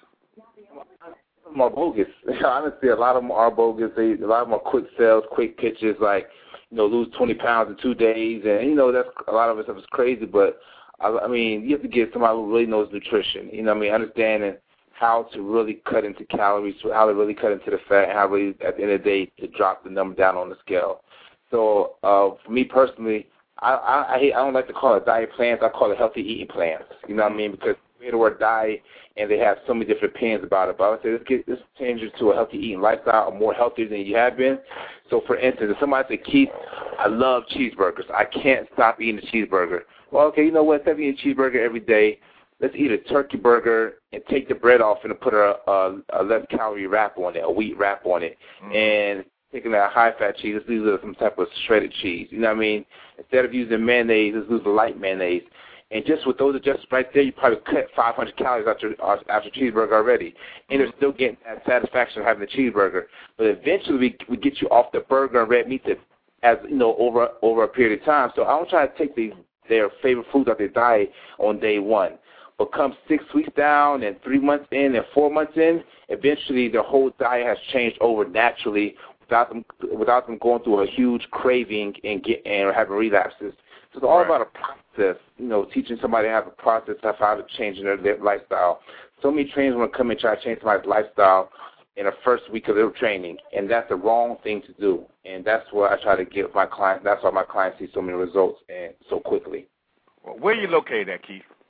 Some are bogus. Honestly, a lot of them are bogus. They, a lot of them are quick sales, quick pitches, like, you know, lose twenty pounds in two days, and you know that's a lot of it stuff is crazy. But I, I mean, you have to get somebody who really knows nutrition. You know what I mean? Understanding how to really cut into calories, how to really cut into the fat, and how really, at the end of the day, to drop the number down on the scale. So uh, for me personally, I, I, I, hate, I don't like to call it diet plans. I call it healthy eating plans. You know what I mean? Because we hear the word diet, and they have so many different opinions about it. But I would say let's, get, let's change it to a healthy eating lifestyle, or more healthier than you have been. So, for instance, if somebody says, Keith, I love cheeseburgers. I can't stop eating a cheeseburger. Well, okay, you know what? Instead of eating a cheeseburger every day, let's eat a turkey burger and take the bread off and put a, a, a less calorie wrap on it, a wheat wrap on it, mm-hmm. and taking that high fat cheese, let's use some type of shredded cheese. You know what I mean? Instead of using mayonnaise, let's use the light mayonnaise. And just with those adjustments right there, you probably cut five hundred calories after after cheeseburger already, and they're still getting that satisfaction of having the cheeseburger. But eventually, we we get you off the burger and red meat that, as you know, over over a period of time. So I don't try to take these their favorite foods out their diet on day one. But come six weeks down and three months in and four months in, eventually their whole diet has changed over naturally without them without them going through a huge craving and get and having relapses. So it's all right. About a process, you know, teaching somebody to have a process of how to change their, their lifestyle. So many trainers want to come and try to change somebody's lifestyle in the first week of their training, and that's the wrong thing to do. And that's what I try to get my clients. That's why my clients see so many results and so quickly. Well, where are you located at, Keith?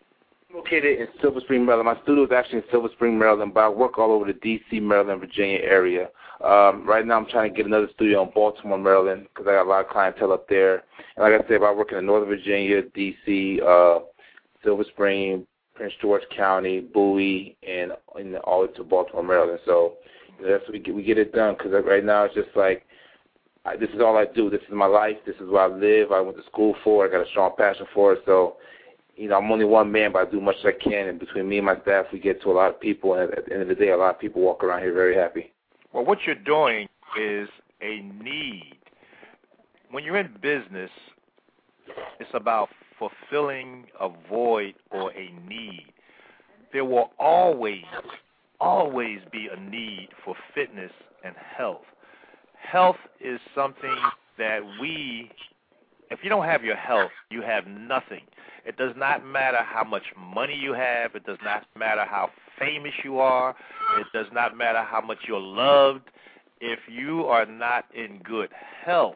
located in Silver Spring, Maryland. My studio is actually in Silver Spring, Maryland, but I work all over the D C, Maryland, Virginia area. Um, right now I'm trying to get another studio in Baltimore, Maryland, because I got a lot of clientele up there. And like I said, I work in Northern Virginia, D C, uh, Silver Spring, Prince George County, Bowie, and, and all the way to Baltimore, Maryland. So that's what we get, we get it done, because right now it's just like, I, this is all I do. This is my life. This is where I live. I went to school for it. I got a strong passion for it. So, you know, I'm only one man, but I do much as I can. And between me and my staff, we get to a lot of people. And at the end of the day, a lot of people walk around here very happy. Well, what you're doing is a need. When you're in business, it's about fulfilling a void or a need. There will always, always be a need for fitness and health. Health is something that we, if you don't have your health, you have nothing. It does not matter how much money you have. It does not matter how famous you are. It does not matter how much you're loved. If you are not in good health,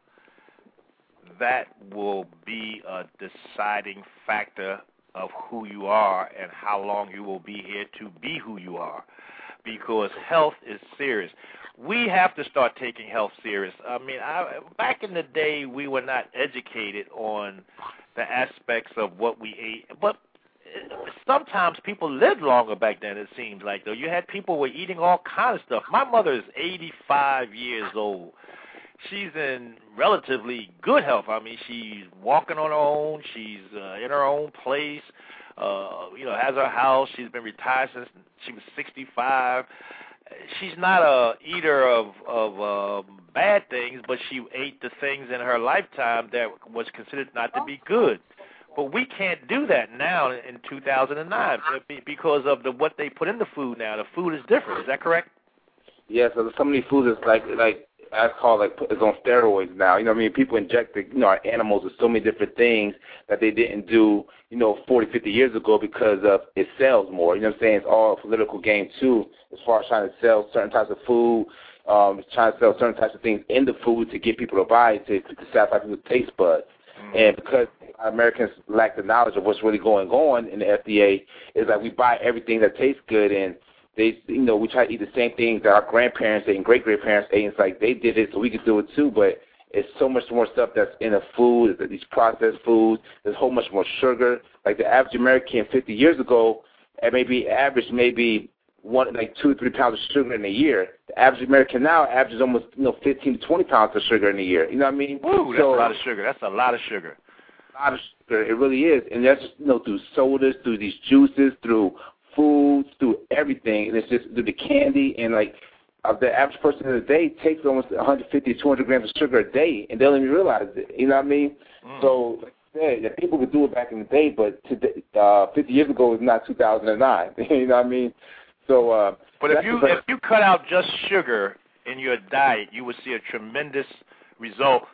that will be a deciding factor of who you are and how long you will be here to be who you are, because health is serious. We have to start taking health serious. I mean, I, back in the day, we were not educated on the aspects of what we ate, but sometimes people lived longer back then, it seems like, though. You had people were eating all kinds of stuff. My mother is eighty-five years old. She's in relatively good health. I mean, she's walking on her own. She's uh, in her own place. Uh, you know, has her house. She's been retired since she was sixty-five. She's not a eater of of um, bad things, but she ate the things in her lifetime that was considered not to be good. But we can't do that now in two thousand nine because of the what they put in the food now. The food is different. Is that correct? Yeah, so so many foods is like like I call like is on steroids now. You know what I mean? People inject the, you know, our animals with so many different things that they didn't do, you know, forty, fifty years ago because of it sells more. You know what I'm saying? It's all a political game too, as far as trying to sell certain types of food, um, trying to sell certain types of things in the food to get people to buy it, to, to satisfy people's taste buds. Mm-hmm. And because Americans lack the knowledge of what's really going on in the F D A, is like we buy everything that tastes good, and they, you know, we try to eat the same things that our grandparents ate and great-grandparents ate. And it's like they did it, so we could do it too. But it's so much more stuff that's in the food, these processed foods. There's a whole much more sugar. Like the average American fifty years ago, and maybe average maybe one like two or three pounds of sugar in a year. The average American now averages almost, you know, fifteen to twenty pounds of sugar in a year. You know what I mean? Ooh, that's so, a lot of sugar. That's a lot of sugar. A lot of sugar. It really is, and that's, you know, through sodas, through these juices, through foods, through everything, and it's just through the candy. And like uh, the average person in the day takes almost one hundred fifty, two hundred grams of sugar a day, and they don't even realize it. You know what I mean? Mm. So like I said, yeah, people could do it back in the day, but today, uh, fifty years ago was not two thousand nine. You know what I mean? So, uh, but if you if you cut out just sugar in your diet, you would see a tremendous result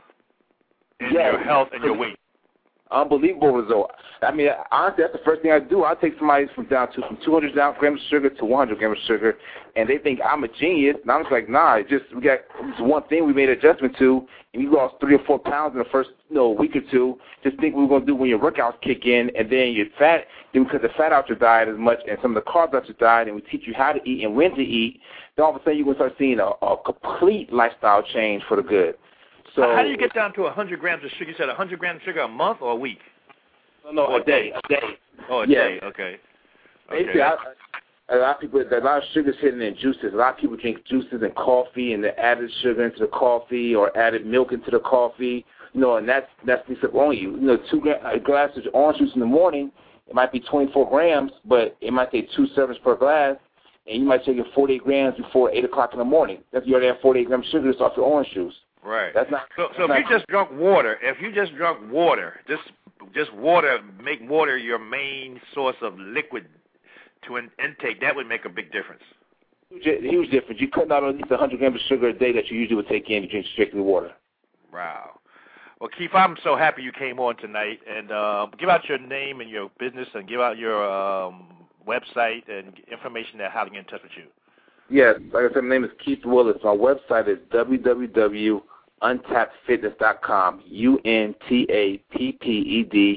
in yeah, your health and your weight. Unbelievable result. I mean, honestly, that's the first thing I do. I take somebody from down to from two hundred grams of sugar to one hundred grams of sugar, and they think I'm a genius. And I'm just like, nah, it's just we got it's one thing we made an adjustment to, and you lost three or four pounds in the first, you know, week or two. Just think what we're gonna do when your workouts kick in, and then your fat, then because the fat out your diet as much, and some of the carbs out your diet, and we teach you how to eat and when to eat. Then all of a sudden you're gonna start seeing a, a complete lifestyle change for the good. So how do you get down to one hundred grams of sugar? You said one hundred grams of sugar a month or a week? No, no, or a day, a day. Oh, a yeah. day, okay. Basically, okay. I, a lot of people, a lot of sugar's hidden in juices. A lot of people drink juices and coffee, and they added sugar into the coffee or added milk into the coffee. You know, and that's that's the stuff on you. You know, two gra- glasses of orange juice in the morning, it might be twenty-four grams, but it might take two servings per glass, and you might take it forty-eight grams before eight o'clock in the morning. That's you already have forty-eight grams of sugar just off your orange juice. Right. That's not. So, so that's if not, you just drunk water, if you just drunk water, just just water, make water your main source of liquid to in, intake, that would make a big difference. Huge, huge difference. You cut out at least one hundred grams of sugar a day that you usually would take in if you drink strictly water. Wow. Well, Keith, I'm so happy you came on tonight, and uh, give out your name and your business, and give out your um, website and information that how to get in touch with you. Yes, like I said, my name is Keith Willis. My website is w w w dot untapped fitness dot com, U N T A P P E D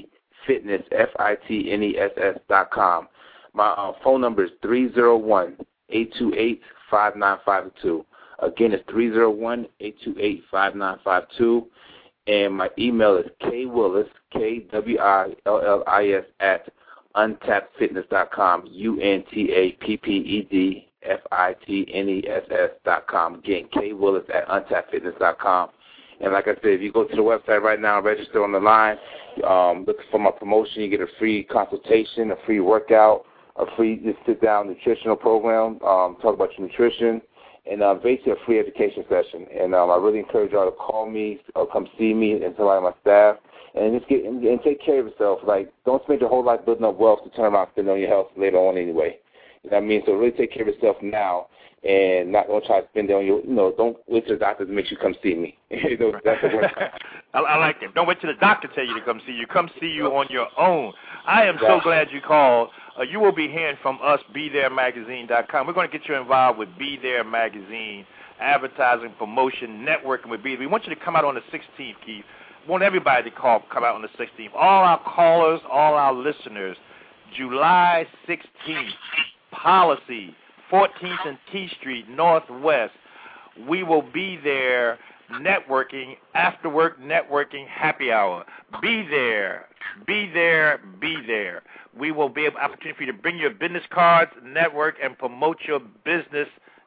Fitness, F I T N E S S dot com. My uh, phone number is three oh one, eight two eight, five nine five two. Again, it's three oh one, eight two eight, five nine five two. And my email is kwillis, K W I L L I S, at untapped fitness dot com, U N T A P P E D F I T N E S S dot com. Again, kwillis at untapped fitness dot com. And like I said, if you go to the website right now, register on the line, um, look for my promotion, you get a free consultation, a free workout, a free just sit-down nutritional program, um, talk about your nutrition, and uh, basically a free education session. And um, I really encourage y'all to call me or come see me and somebody on my staff, and just get and, and take care of yourself. Like, don't spend your whole life building up wealth to turn around and spend on your health later on anyway. You know what I mean? So really take care of yourself now, and not going to try to spend it on your, you know, don't wait till the doctor to make you come see me. You know, that's the worst. I, I like it. Don't wait till the doctor tell you to come see you. Come see you on your own. I am so glad you called. Uh, you will be hearing from us, be there magazine dot com. We're going to get you involved with Be There Magazine, advertising, promotion, networking with Be There. We want you to come out on the sixteenth, Keith. We want everybody to call, come out on the sixteenth. All our callers, all our listeners, July sixteenth, Policy, fourteenth and T Street, Northwest. We will be there networking, after work networking, happy hour. Be there, be there, be there. We will be an opportunity for you to bring your business cards, network, and promote your business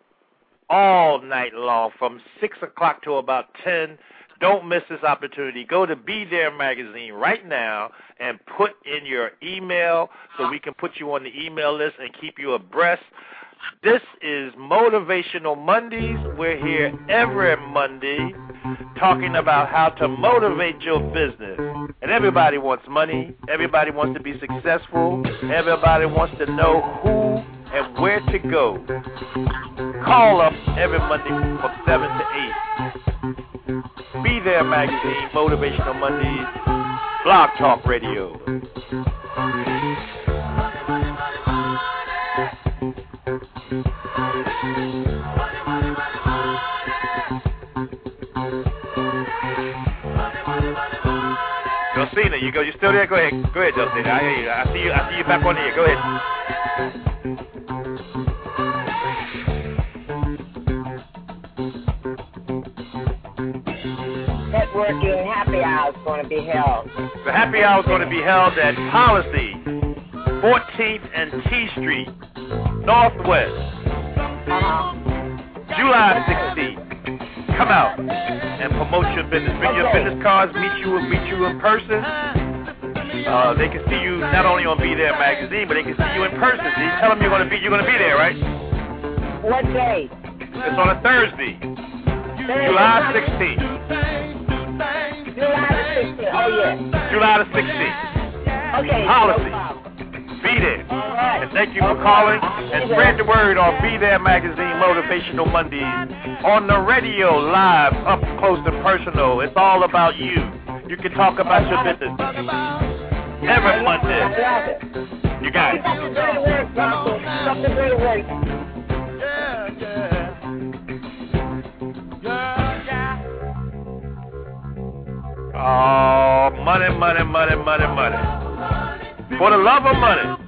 all night long from six o'clock to about ten. Don't miss this opportunity. Go to Be There Magazine right now and put in your email so we can put you on the email list and keep you abreast. This is Motivational Mondays. We're here every Monday talking about how to motivate your business. And everybody wants money. Everybody wants to be successful. Everybody wants to know who and where to go. Call up every Monday from seven to eight. Be There Magazine, Motivational Mondays, Blog Talk Radio. Josina, you go. You still there? Go ahead. Go ahead, Josina. I hear you. I see you. I see you back on the air. Go ahead. Networking happy hour is going to be held. The happy hour is going to be held at Policy, fourteenth and T Street, Northwest, Uh-huh. July sixteenth. Come out and promote your business. Bring your business cards. Meet you. Meet you in person. Uh, they can see you not only on Be There Magazine, but they can see you in person. So you tell them you're going to be. You're going to be there, right? What day? It's on a Thursday, July sixteenth. July the sixteenth. Oh yeah. July the sixteenth. Okay. Policy. No Be there. All right. And thank you for calling. And spread the word on Be There Magazine Motivational Mondays on the radio, live, up close and personal. It's all about you. You can talk about your business every Monday. You got it. Something great work, Russell. Something great work. Yeah, yeah. Yeah, yeah. Oh, money, money, money, money, money. For the love of money.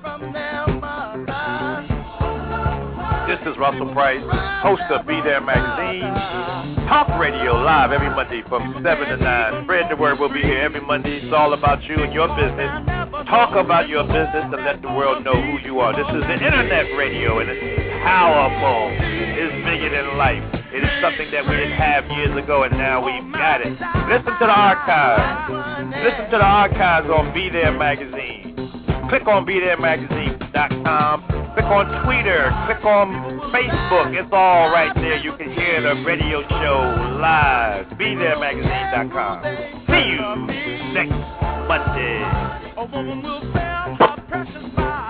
This is Russell Price, host of Be There Magazine, talk radio live every Monday from seven to nine. Spread the word. We'll be here every Monday. It's all about you and your business. Talk about your business to let the world know who you are. This is the internet radio, and it's powerful. It's bigger than life. It is something that we didn't have years ago, and now we've got it. Listen to the archives. Listen to the archives on Be There Magazine. Click on be there magazine dot com. Click on Twitter. Click on Facebook. It's all right there. You can hear the radio show live. be there magazine dot com. See you next Monday. A woman will sell her precious life.